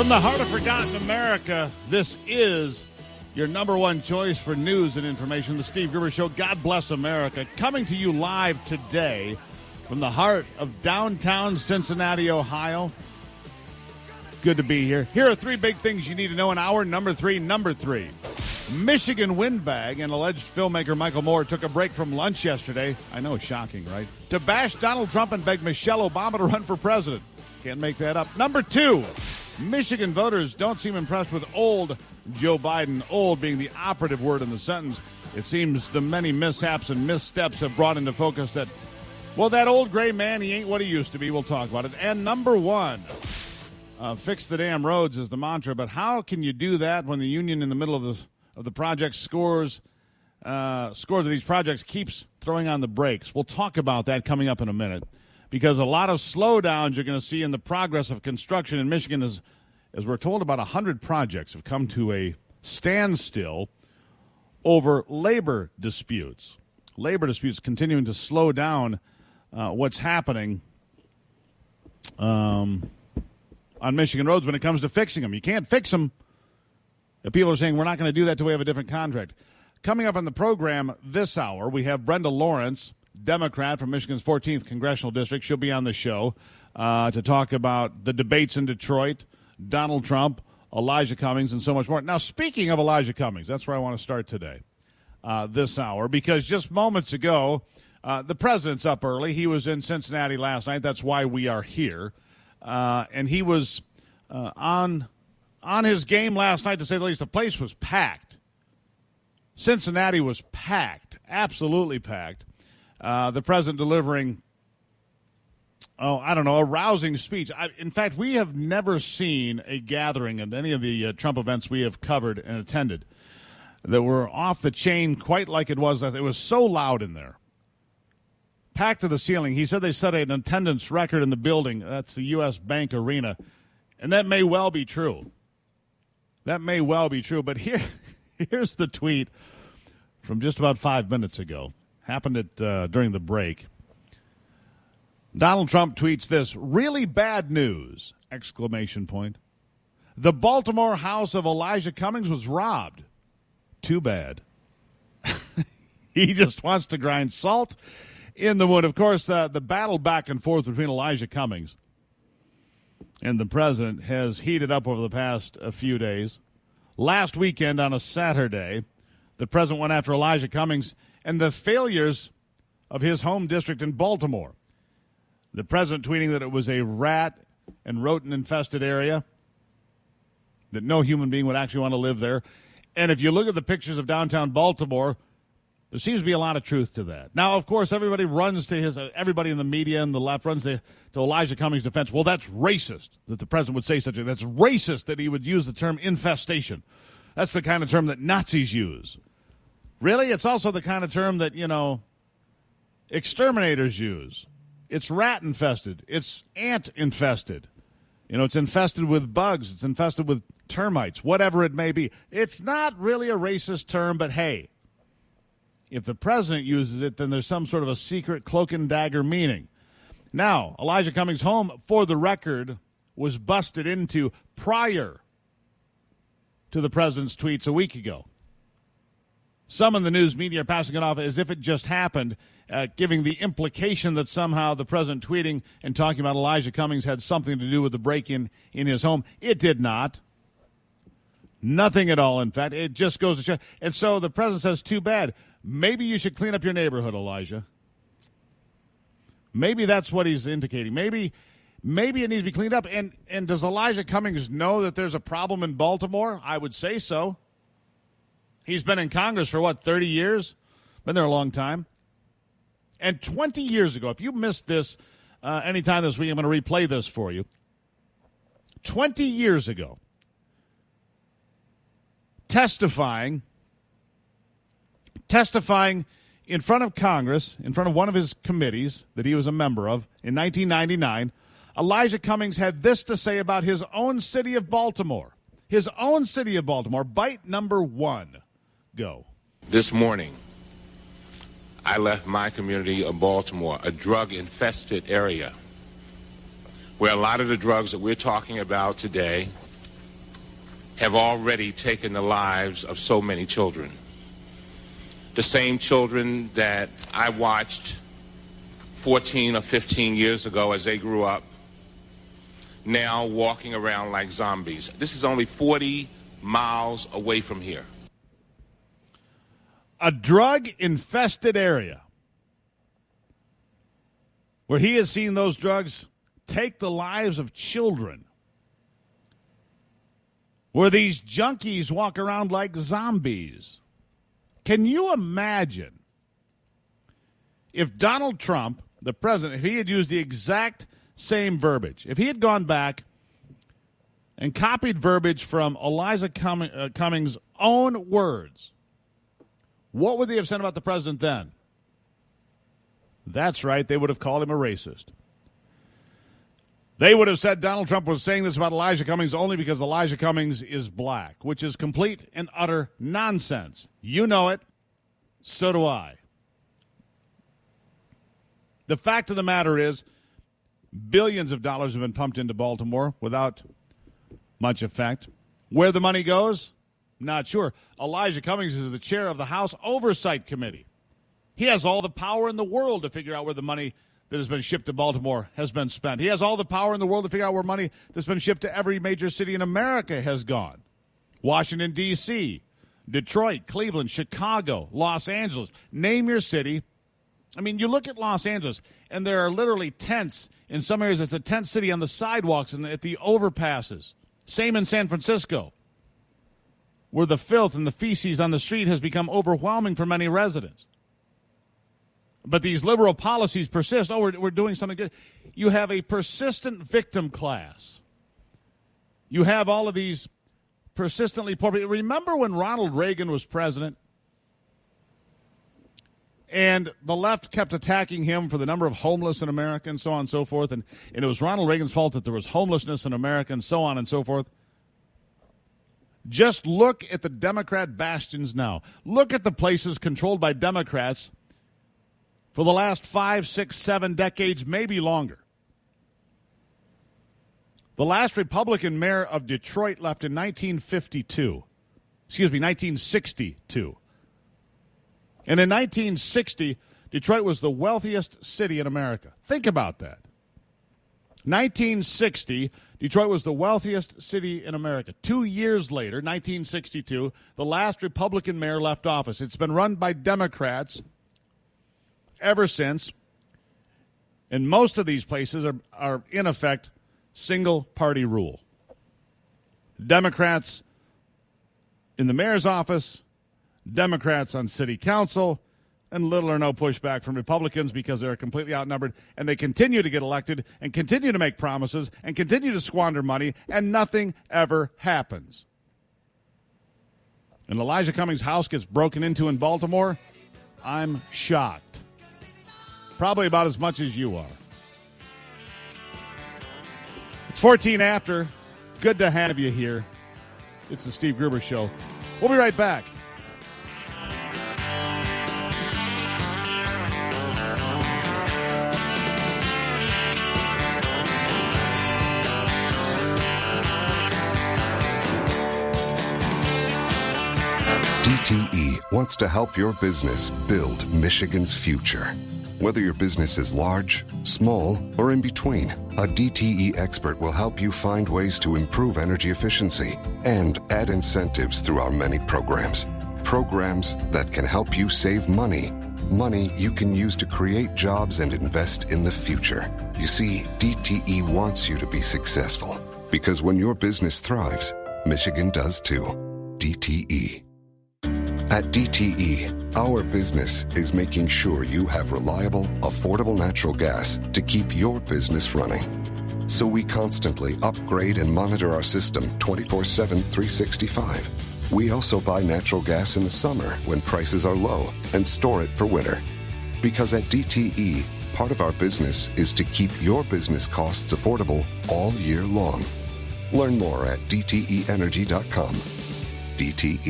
From the heart of forgotten America, this is your number one choice for news and information, The Steve Gruber Show. God bless America. Coming to you live today from the heart of downtown Cincinnati, Ohio. Good to be here. Here are three big things you need to know in hour number three. Michigan windbag and alleged filmmaker Michael Moore took a break from lunch yesterday. I know, shocking, right? To bash Donald Trump and beg Michelle Obama to run for president. Can't make that up. Number two, Michigan voters don't seem impressed with old Joe Biden, old being the operative word in the sentence. It seems the many mishaps and missteps have brought into focus that, well, that old gray man, he ain't what he used to be. We'll talk about it. And number one, fix the damn roads is the mantra, but how can you do that when the union in the middle of the project scores of these projects keeps throwing on the brakes? We'll talk about that coming up in a minute, because a lot of slowdowns you're going to see in the progress of construction in Michigan, as we're told, about 100 projects have come to a standstill over labor disputes. Labor disputes continuing to slow down what's happening on Michigan roads when it comes to fixing them. You can't fix them. The people are saying we're not going to do that until we have a different contract. Coming up on the program this hour, we have Brenda Lawrence, Democrat from Michigan's 14th Congressional District. She'll be on the show to talk about the debates in Detroit, Donald Trump, Elijah Cummings, and so much more. Now, speaking of Elijah Cummings, that's where I want to start today, this hour, because just moments ago, the president's up early. He was in Cincinnati last night. That's why we are here. And he was on his game last night, to say the least. The place was packed. Cincinnati was packed, absolutely packed. The president delivering, a rousing speech. In fact, we have never seen a gathering at any of the Trump events we have covered and attended that were off the chain quite like it was. It was so loud in there. Packed to the ceiling. He said they set an attendance record in the building. That's the U.S. Bank Arena. And that may well be true. That may well be true. But here's the tweet from just about 5 minutes ago. Happened during the break. Donald Trump tweets this: "Really bad news!" ! The Baltimore house of Elijah Cummings was robbed. Too bad. He just wants to grind salt in the wood. Of course, the battle back and forth between Elijah Cummings and the president has heated up over the past few days. Last weekend on a Saturday, the president went after Elijah Cummings and the failures of his home district in Baltimore. The president tweeting that it was a rat and rodent-infested area, that no human being would actually want to live there. And if you look at the pictures of downtown Baltimore, there seems to be a lot of truth to that. Now, of course, everybody runs to everybody in the media and the left runs to Elijah Cummings' defense. Well, that's racist that the president would say such a thing. That's racist that he would use the term infestation. That's the kind of term that Nazis use. Really? It's also the kind of term that, exterminators use. It's rat-infested. It's ant-infested. It's infested with bugs. It's infested with termites, whatever it may be. It's not really a racist term, but hey, if the president uses it, then there's some sort of a secret cloak and dagger meaning. Now, Elijah Cummings' home, for the record, was busted into prior to the president's tweets a week ago. Some in the news media are passing it off as if it just happened, giving the implication that somehow the president tweeting and talking about Elijah Cummings had something to do with the break-in in his home. It did not. Nothing at all, in fact. It just goes to show. And so the president says, too bad. Maybe you should clean up your neighborhood, Elijah. Maybe that's what he's indicating. Maybe it needs to be cleaned up. And does Elijah Cummings know that there's a problem in Baltimore? I would say so. He's been in Congress for, 30 years? Been there a long time. And 20 years ago, if you missed this anytime this week, I'm going to replay this for you. 20 years ago, testifying in front of Congress, in front of one of his committees that he was a member of in 1999, Elijah Cummings had this to say about his own city of Baltimore. His own city of Baltimore. Bite number one. Go. This morning, I left my community of Baltimore, a drug-infested area, where a lot of the drugs that we're talking about today have already taken the lives of so many children. The same children that I watched 14 or 15 years ago as they grew up, now walking around like zombies. This is only 40 miles away from here. A drug-infested area where he has seen those drugs take the lives of children, where these junkies walk around like zombies. Can you imagine if Donald Trump, the president, if he had used the exact same verbiage, if he had gone back and copied verbiage from Elijah Cummings' own words, what would they have said about the president then? That's right, they would have called him a racist. They would have said Donald Trump was saying this about Elijah Cummings only because Elijah Cummings is black, which is complete and utter nonsense. You know it. So do I. The fact of the matter is, billions of dollars have been pumped into Baltimore without much effect. Where the money goes, not sure. Elijah Cummings is the chair of the House Oversight Committee. He has all the power in the world to figure out where the money that has been shipped to Baltimore has been spent. He has all the power in the world to figure out where money that's been shipped to every major city in America has gone. Washington, D.C., Detroit, Cleveland, Chicago, Los Angeles. Name your city. I mean, you look at Los Angeles, and there are literally tents. In some areas, it's a tent city on the sidewalks and at the overpasses. Same in San Francisco, where the filth and the feces on the street has become overwhelming for many residents. But these liberal policies persist. Oh, we're doing something good. You have a persistent victim class. You have all of these persistently poor people. Remember when Ronald Reagan was president? And the left kept attacking him for the number of homeless in America and so on and so forth. And it was Ronald Reagan's fault that there was homelessness in America and so on and so forth. Just look at the Democrat bastions now. Look at the places controlled by Democrats for the last 5, 6, 7 decades, maybe longer. The last Republican mayor of Detroit left in 1962. 1962. And in 1960, Detroit was the wealthiest city in America. Think about that. 1960, Detroit was the wealthiest city in America. 2 years later, 1962, the last Republican mayor left office. It's been run by Democrats ever since. And most of these places are in effect, single-party rule. Democrats in the mayor's office, Democrats on city council, and little or no pushback from Republicans because they're completely outnumbered, and they continue to get elected and continue to make promises and continue to squander money, and nothing ever happens. And Elijah Cummings' house gets broken into in Baltimore, I'm shocked. Probably about as much as you are. It's 14 after. Good to have you here. It's the Steve Gruber Show. We'll be right back. DTE wants to help your business build Michigan's future. Whether your business is large, small, or in between, a DTE expert will help you find ways to improve energy efficiency and add incentives through our many programs. Programs that can help you save money. Money you can use to create jobs and invest in the future. You see, DTE wants you to be successful because when your business thrives, Michigan does too. DTE. At DTE, our business is making sure you have reliable, affordable natural gas to keep your business running. So we constantly upgrade and monitor our system 24/7, 365. We also buy natural gas in the summer when prices are low and store it for winter. Because at DTE, part of our business is to keep your business costs affordable all year long. Learn more at dteenergy.com. DTE.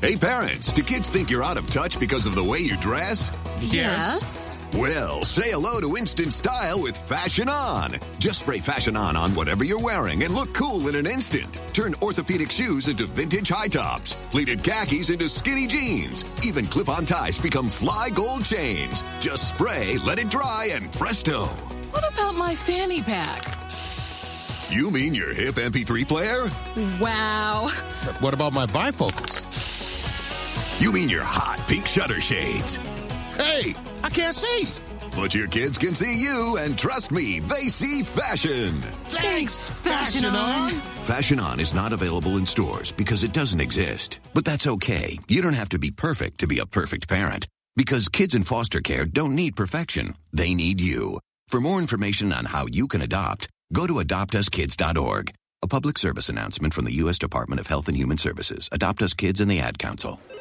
Hey, parents, do kids think you're out of touch because of the way you dress? Yes. Well, say hello to instant style with Fashion On. Just spray Fashion On whatever you're wearing and look cool in an instant. Turn orthopedic shoes into vintage high tops, pleated khakis into skinny jeans. Even clip-on ties become fly gold chains. Just spray, let it dry, and presto. What about my fanny pack? You mean your hip MP3 player? Wow. What about my bifocals? You mean your hot pink shutter shades? Hey, I can't see. But your kids can see you, and trust me, they see fashion. Thanks, Fashion On. Fashion On is not available in stores because it doesn't exist. But that's okay. You don't have to be perfect to be a perfect parent. Because kids in foster care don't need perfection. They need you. For more information on how you can adopt, go to adoptuskids.org. A public service announcement from the U.S. Department of Health and Human Services, Adopt Us Kids, and the Ad Council.